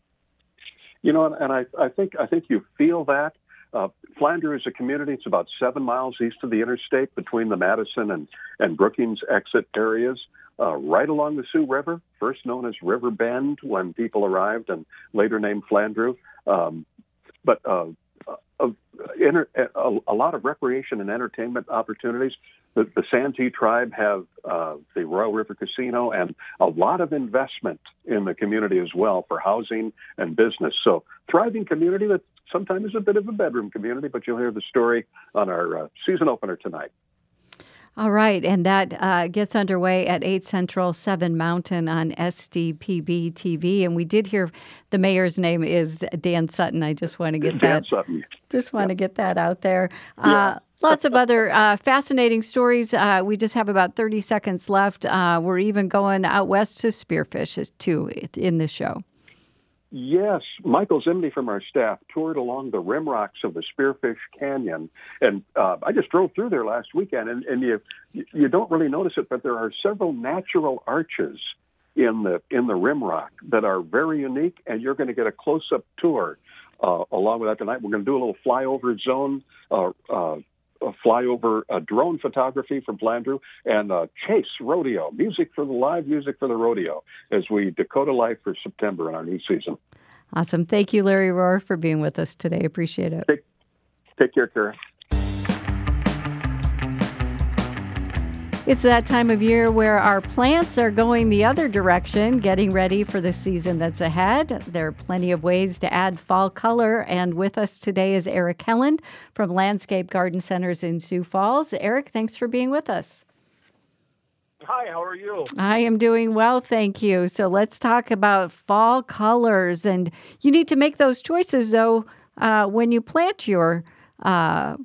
You know, and I, I think I think you feel that. Uh, Flandreau is a community. It's about seven miles east of the interstate between the Madison and, and Brookings exit areas, uh, right along the Sioux River, first known as River Bend when people arrived and later named Flandreau. Um, but uh, uh, inter- a, a lot of recreation and entertainment opportunities. The, the Santee tribe have uh, the Royal River Casino and a lot of investment in the community as well for housing and business. So thriving community that sometimes is a bit of a bedroom community, but you'll hear the story on our uh, season opener tonight. All right, and that uh, gets underway at eight Central, seven Mountain on S D P B T V. And we did hear the mayor's name is Dan Sutton. I just want to get Dan that. Sutton. Just want to get that out there. Yeah. Uh, lots of other uh, fascinating stories. Uh, we just have about thirty seconds left. Uh, we're even going out west to Spearfish too in this show. Yes, Michael Zimney from our staff toured along the rim rocks of the Spearfish Canyon, and uh, I just drove through there last weekend, and, and you you don't really notice it, but there are several natural arches in the in the rim rock that are very unique, and you're going to get a close-up tour uh, along with that tonight. We're going to do a little flyover zone, uh, uh, a flyover uh, drone photography from Flandreau, and uh, Chase Rodeo, music for the live music for the rodeo, as we Dakota Life for September in our new season. Awesome. Thank you, Larry Rohr, for being with us today. Appreciate it. Take, take care, Kara. It's that time of year where our plants are going the other direction, getting ready for the season that's ahead. There are plenty of ways to add fall color, and with us today is Eric Helland from Landscape Garden Centers in Sioux Falls. Eric, thanks for being with us. Hi, how are you? I am doing well, thank you. So let's talk about fall colors, and you need to make those choices, though, uh, when you plant your uh,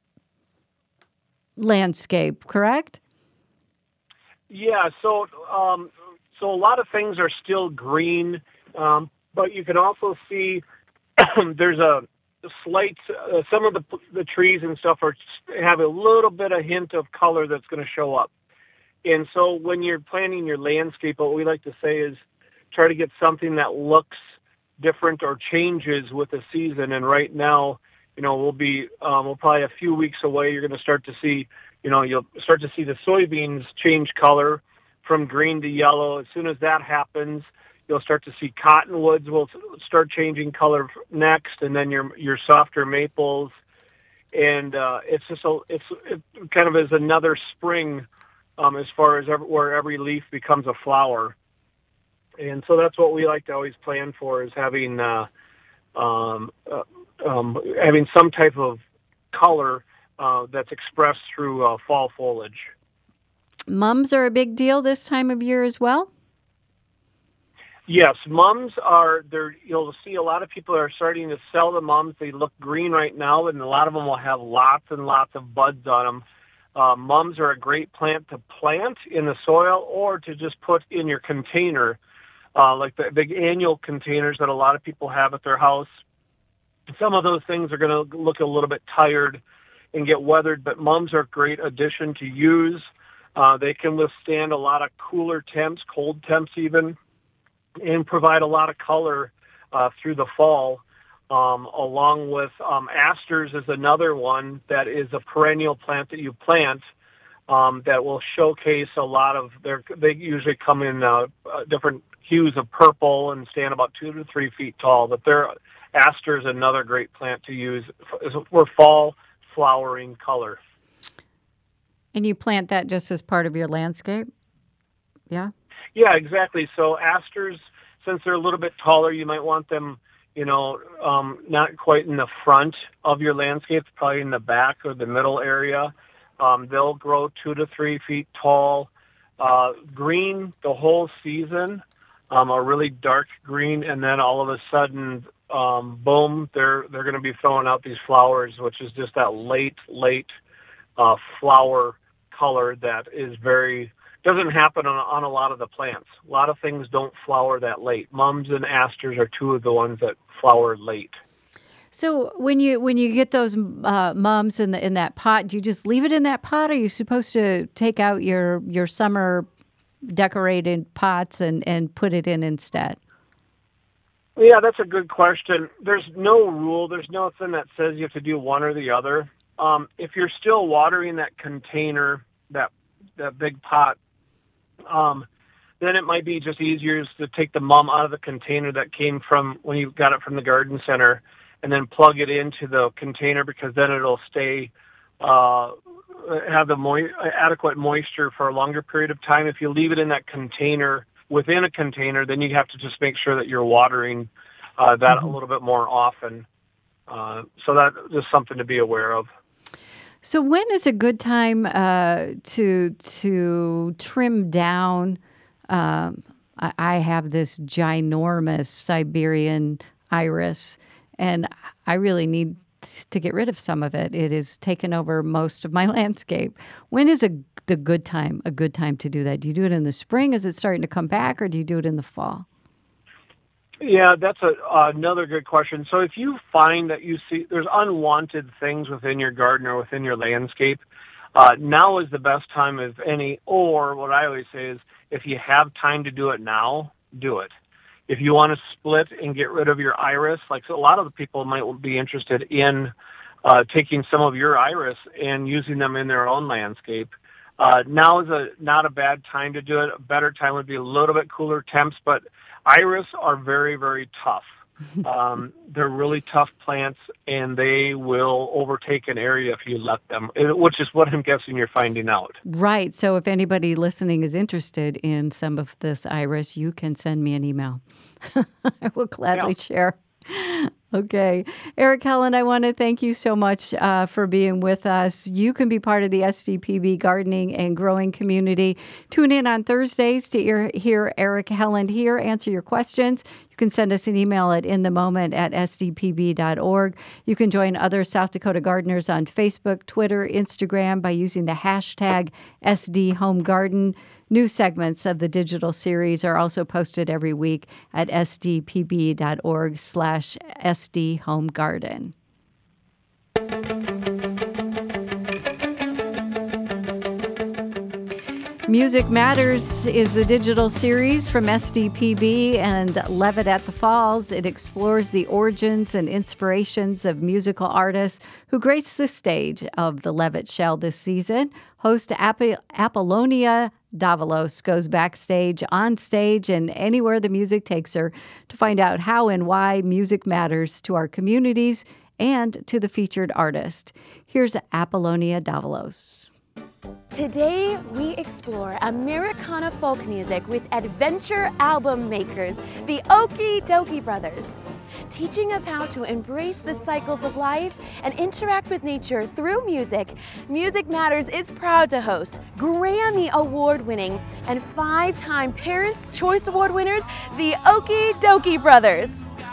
landscape, correct? Yeah, so um, so a lot of things are still green, um, but you can also see there's a slight, uh, some of the the trees and stuff are have a little bit of hint of color that's going to show up. And so when you're planning your landscape, what we like to say is try to get something that looks different or changes with the season. And right now, you know, we'll be um, we're probably a few weeks away. You're going to start to see. You know, you'll start to see the soybeans change color from green to yellow. As soon as that happens, you'll start to see cottonwoods will start changing color next, and then your your softer maples. And uh, it's just a, it's it kind of is another spring um, as far as every, where every leaf becomes a flower. And so that's what we like to always plan for, is having uh, um, uh, um, having some type of color Uh, that's expressed through uh, fall foliage. Mums are a big deal this time of year as well? Yes, mums are, there. You'll see a lot of people are starting to sell the mums. They look green right now, and a lot of them will have lots and lots of buds on them. Uh, mums are a great plant to plant in the soil or to just put in your container, uh, like the big annual containers that a lot of people have at their house. Some of those things are going to look a little bit tired and get weathered, but mums are a great addition to use. Uh, they can withstand a lot of cooler temps, cold temps even. and provide a lot of color uh, through the fall. Um, along with um, asters is another one that is a perennial plant that you plant um, that will showcase a lot of their. They usually come in uh, uh, different hues of purple and stand about two to three feet tall. But their aster is another great plant to use for fall flowering color. And you plant that just as part of your landscape? Yeah? Yeah, exactly. So asters, since they're a little bit taller, you might want them, you know, um, not quite in the front of your landscape, probably in the back or the middle area. Um, they'll grow two to three feet tall, uh, green the whole season, um, a really dark green, and then all of a sudden, um, boom, they're they're going to be throwing out these flowers, which is just that late, late uh, flower color that is very doesn't happen on, on a lot of the plants. A lot of things don't flower that late. Mums and asters are two of the ones that flower late. So when you when you get those uh, mums in the in that pot, do you just leave it in that pot? Or are you supposed to take out your your summer decorated pots and, and put it in instead? Yeah, that's a good question. There's no rule. There's nothing that says you have to do one or the other. Um, if you're still watering that container, that that big pot, um, then it might be just easier to take the mum out of the container that came from when you got it from the garden center, and then plug it into the container, because then it'll stay, uh, have the mo- adequate moisture for a longer period of time. If you leave it in that container, within a container, then you have to just make sure that you're watering uh, that mm-hmm. a little bit more often. Uh, so that is something to be aware of. So when is a good time uh, to to trim down? Um, I, I have this ginormous Siberian iris, and I really need to get rid of some of it. It has taken over most of my landscape. When is a the good time? A good time to do that? Do you do it in the spring? Is it starting to come back, or do you do it in the fall? Yeah, that's a, uh, another good question. So if you find that you see there's unwanted things within your garden or within your landscape, uh, now is the best time of any, or what I always say is, if you have time to do it now, do it. If you want to split and get rid of your iris, like so a lot of the people might be interested in uh, taking some of your iris and using them in their own landscape. Uh, now is a not a bad time to do it. A better time would be a little bit cooler temps, but iris are very, very tough. Um, they're really tough plants, and they will overtake an area if you let them, which is what I'm guessing you're finding out. Right. So if anybody listening is interested in some of this iris, you can send me an email. I will gladly yeah. share. Okay. Eric Helen, I want to thank you so much uh, for being with us. You can be part of the S D P B gardening and growing community. Tune in on Thursdays to hear, hear Eric Helen here, answer your questions. You can send us an email at inthemoment at s d p b dot org. You can join other South Dakota gardeners on Facebook, Twitter, Instagram by using the hashtag S D Home Garden. New segments of the digital series are also posted every week at s d p b dot org slash s d home garden. Music Matters is the digital series from S D P B and Levitt at the Falls. It explores the origins and inspirations of musical artists who grace the stage of the Levitt Shell this season. Host App- Apollonia Davalos goes backstage, on stage, and anywhere the music takes her to find out how and why music matters to our communities and to the featured artist. Here's Apollonia Davalos. Today, we explore Americana folk music with adventure album makers, the Okie Dokie Brothers. Teaching us how to embrace the cycles of life and interact with nature through music, Music Matters is proud to host Grammy Award-winning and five-time Parents' Choice Award winners, the Okie Dokie Brothers.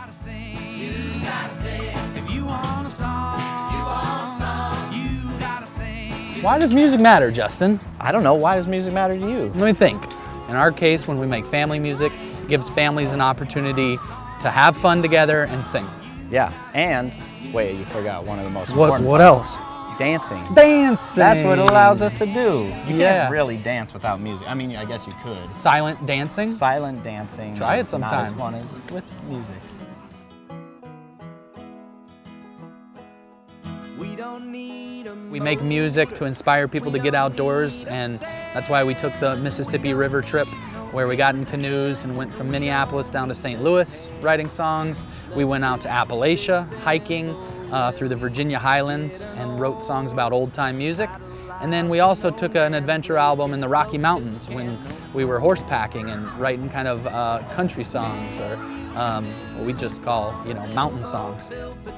Why does music matter, Justin? I don't know. Why does music matter to you? Let me think. In our case, when we make family music, it gives families an opportunity to have fun together and sing. Yeah, and wait, you forgot one of the most what, important What else? Dancing. Dancing! That's what it allows us to do. You Yeah. can't really dance without music. I mean, I guess you could. Silent dancing? Silent dancing. Try it is not as sometime. fun as with music. We make music to inspire people to get outdoors, and that's why we took the Mississippi River trip, where we got in canoes and went from Minneapolis down to Saint Louis writing songs. We went out to Appalachia hiking uh, through the Virginia Highlands and wrote songs about old-time music. And then we also took an adventure album in the Rocky Mountains when we were horsepacking and writing kind of uh, country songs, or um, what we just call, you know, mountain songs.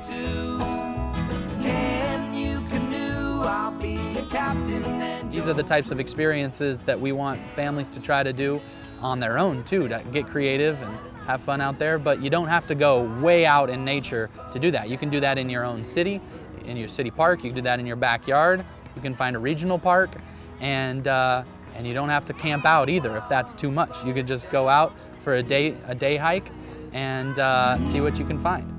These are the types of experiences that we want families to try to do on their own too, to get creative and have fun out there. But you don't have to go way out in nature to do that. You can do that in your own city, in your city park. You can do that in your backyard. You can find a regional park, and uh, and you don't have to camp out either if that's too much. You could just go out for a day a day hike and uh, see what you can find.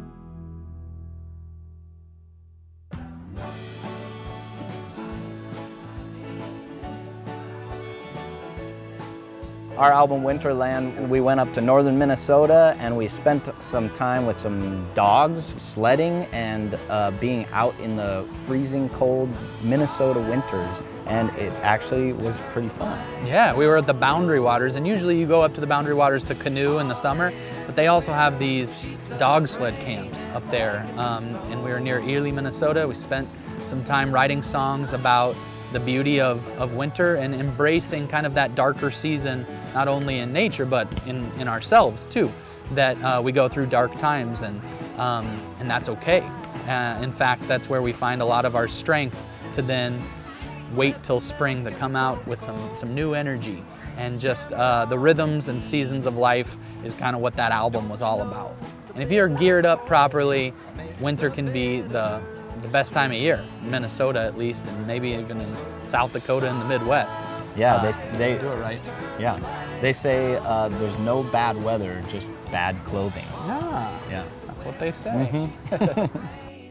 Our album Winterland, we went up to northern Minnesota and we spent some time with some dogs, sledding, and uh, being out in the freezing cold Minnesota winters, and it actually was pretty fun. Yeah, we were at the Boundary Waters, and usually you go up to the Boundary Waters to canoe in the summer, but they also have these dog sled camps up there, um, and we were near Ely, Minnesota. We spent some time writing songs about the beauty of, of winter and embracing kind of that darker season, not only in nature, but in, in ourselves too, that uh, we go through dark times, and, um, and that's okay. Uh, in fact, that's where we find a lot of our strength to then wait till spring to come out with some, some new energy. And just uh, the rhythms and seasons of life is kind of what that album was all about. And if you're geared up properly, winter can be the the best time of year, in Minnesota at least, and maybe even in South Dakota and the Midwest. Yeah, uh, they, they do it right. Yeah, they say uh, there's no bad weather, just bad clothing. Yeah, yeah, that's what they say. Mm-hmm.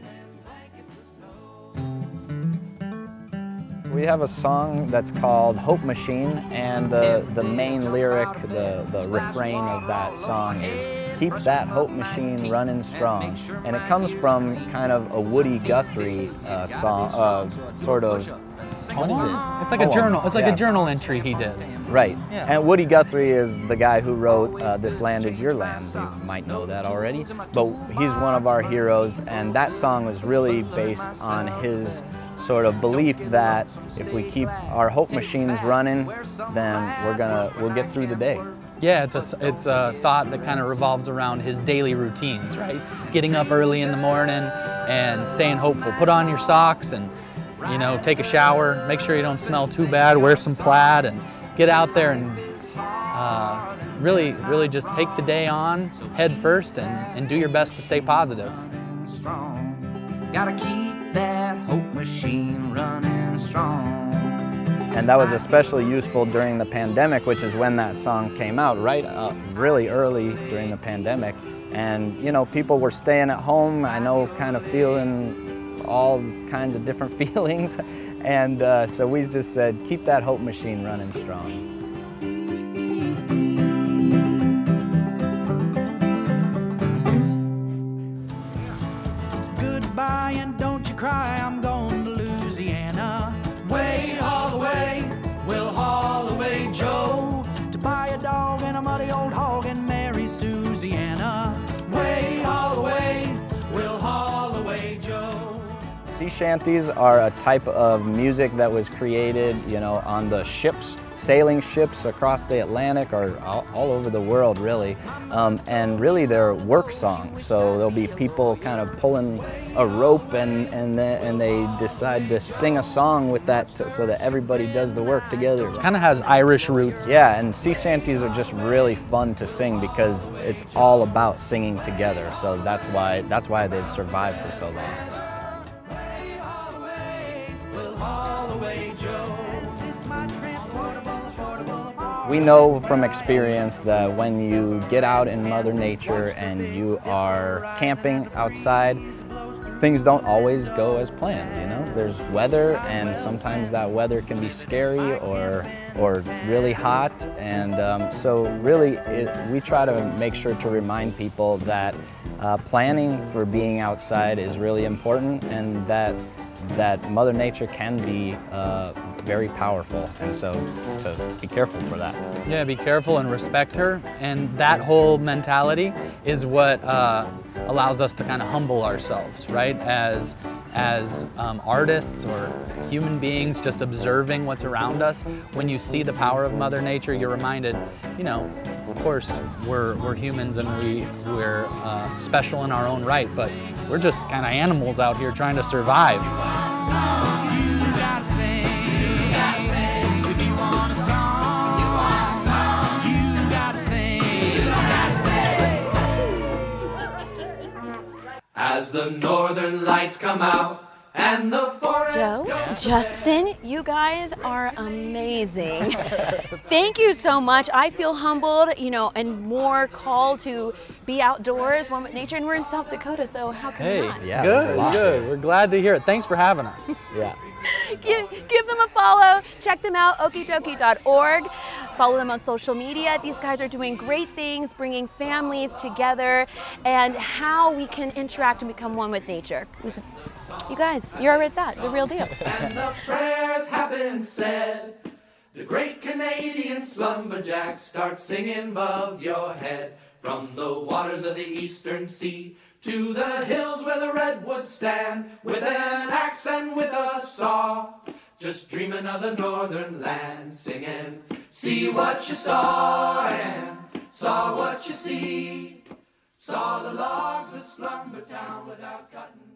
We have a song that's called Hope Machine, and the, the main lyric, the, the refrain of that song is, keep that hope machine running strong. And it comes from kind of a Woody Guthrie uh, song, uh, sort of, what is it? It's like a Poem. journal, it's like Yeah. a journal entry he did. Right. Yeah. And Woody Guthrie is the guy who wrote uh, This Land Is Your Land. You might know that already. But he's one of our heroes, and that song was really based on his sort of belief that if we keep our hope machines running, then we're gonna we'll get through the day. Yeah, it's a, it's a thought that kind of revolves around his daily routines, right? Getting up early in the morning and staying hopeful. Put on your socks and, you know, take a shower. Make sure you don't smell too bad. Wear some plaid and get out there and uh, really, really just take the day on head first and, and do your best to stay positive. Gotta keep that hope machine running strong. And that was especially useful during the pandemic, which is when that song came out, right uh, really early during the pandemic. And, you know, people were staying at home, I know, kind of feeling all kinds of different feelings. And uh, so we just said, keep that hope machine running strong. Goodbye and don't you cry, I'm going to Louisiana. Way all the way, we'll haul away Joe to buy a dog and a muddy old hog and marry Susiana. Way all the way, we'll haul away Joe. Sea shanties are a type of music that was created, you know, on the ships, sailing ships across the Atlantic or all, all over the world, really. Um, and really they're work songs. So there'll be people kind of pulling a rope and, and, the, and they decide to sing a song with that t- so that everybody does the work together. It kind of has Irish roots. Yeah, and sea shanties are just really fun to sing because it's all about singing together. So that's why, that's why they've survived for so long. We know from experience that when you get out in Mother Nature and you are camping outside, things don't always go as planned, you know? there's weather, and sometimes that weather can be scary or or really hot, and um, so really it, we try to make sure to remind people that uh, planning for being outside is really important, and that that Mother Nature can be uh, very powerful, and so to be careful for that. Yeah, be careful and respect her, and that whole mentality is what uh, allows us to kind of humble ourselves, right? As as um, artists or human beings, just observing what's around us. When you see the power of Mother Nature, you're reminded, you know, of course we're we're humans and we we're uh, special in our own right, but we're just kind of animals out here trying to survive. As the northern lights come out and the forest Joe, goes Justin, you guys are amazing. Thank you so much. I feel humbled, you know, and more called to be outdoors, one with nature, and we're in South Dakota, so how can Hey, we not? Yeah, good, good. We're glad to hear it. Thanks for having us. Yeah. give, give them a follow. Check them out, okie dokie dot org. Follow them on social media. These guys are doing great things, bringing families together, and how we can interact and become one with nature. Listen, you guys, you're where it's at, the real deal. and the prayers have been said. The great Canadian slumberjack starts singing above your head. From the waters of the eastern sea to the hills where the redwoods stand, with an axe and with a saw, just dreaming of the northern land, singing, see what you saw and saw what you see, saw the logs of Slumber Town without cutting